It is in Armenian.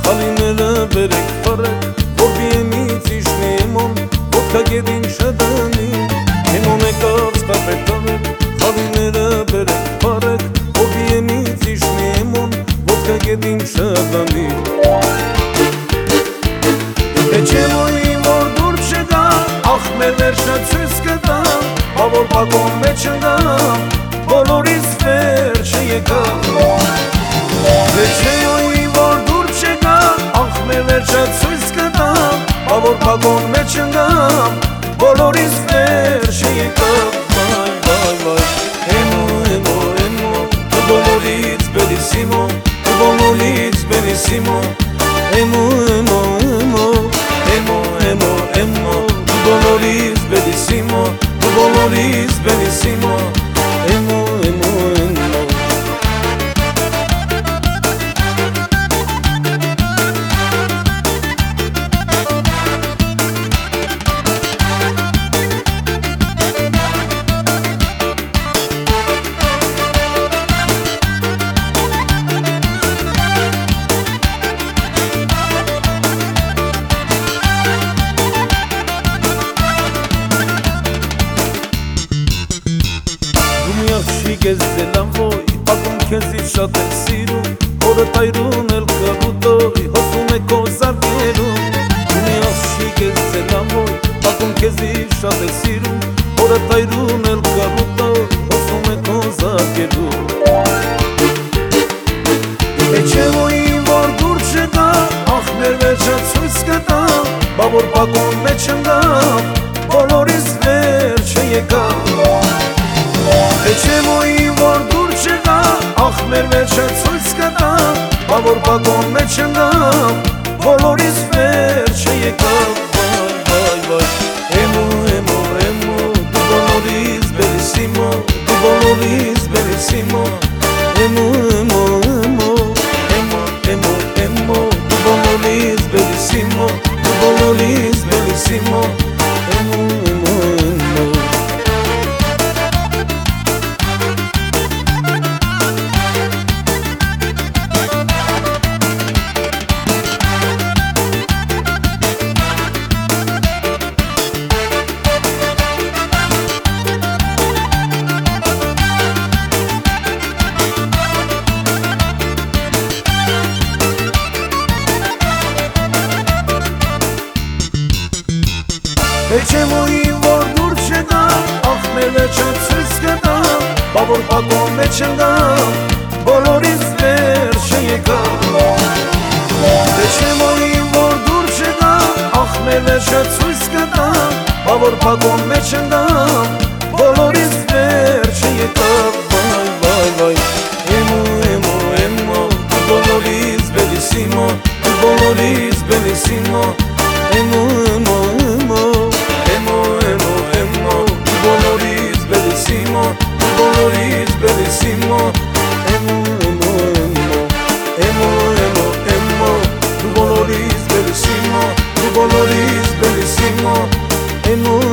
Հալիները բերեք պարեք, որ բիեմից իշնիեմոն, ոտքա գետին շադանի, Էմոն եկավ ստապետանեք, հալիները բերեք պարեք, որ բիեմից իշնիեմոն, ոտքա գետին շադանի Էջևոյի որ դուր չգա, ախ մեր վերջը ցույց կտա, բավոր բագոն մեջ ընգամ, բոլորից վերջը եկավ Էջևոյի որ դուր չգա, ախ մեր վերջը ցույց կտա, բավոր բագոն մեջ ընգամ, բոլորից վերջը եկավ Վայ, վայ, վայ, էմո, էմո, էմո, դու բոլորից բելիսիմո, դու բոլորից բելիսիմո Էմո, էմո, էմո Emo, emo, emo, tu doloris bellissimo, tu doloris bellissimo Emo, emo, emo Ես ձելան ոյ, ակում քեզից շատ էլ սիրում Հորը տայրուն էլ կաղուտոյ, հոսում է քո զարկերում Ունի աղշիկ ես ձելան ոյ, ակում քեզից շատ էլ սիրում Հորը տայրուն էլ կաղուտոյ, հոսում է քո զարկերում Էջևոյի որ դուր չգա, ախ մեր վերջը ցույց կտա Բա որ բագոն մեջ ընգամ, բոլորից վերջը եկավ Էջևոյի որ դուր չգա, ախ մեր վերջը ցույց կտա Բա որ բագոն մեջ ընգամ, բոլորից վերջը եկավ Վայ, վայ, վայ, էմո, էմո, էմո, դու բոլորից բելիսիմո, դու բոլորից բելիսիմո Էմո, էմո, էմո, էմո, էմո, էմո, դու բոլորից բելիսիմո, դու բոլորից բելիսիմո Էմո, էմո, էմո Էջևոյի որ դուր չգա, ախ մեր վերջը ցույց կտա Բա որ բագոն մեջ ընգամ, բոլորից վերջը եկավ Էջևոյի որ դուր չգա, ախ մեր վերջը ցույց կտա Բա որ բագոն մեջ ընգամ, բոլորից վերջը եկավ Վայ, վայ, վայ, էմո, էմո, էմո, դու բոլորից բելիսիմո, դու բոլորից բելիսիմո Էմո, էմո, էմո Emo, emo, emo, tu doloris bellissimo, tu doloris bellissimo Emo, emo, emo, emo, emo, emo, tu doloris bellissimo, tu doloris bellissimo Emo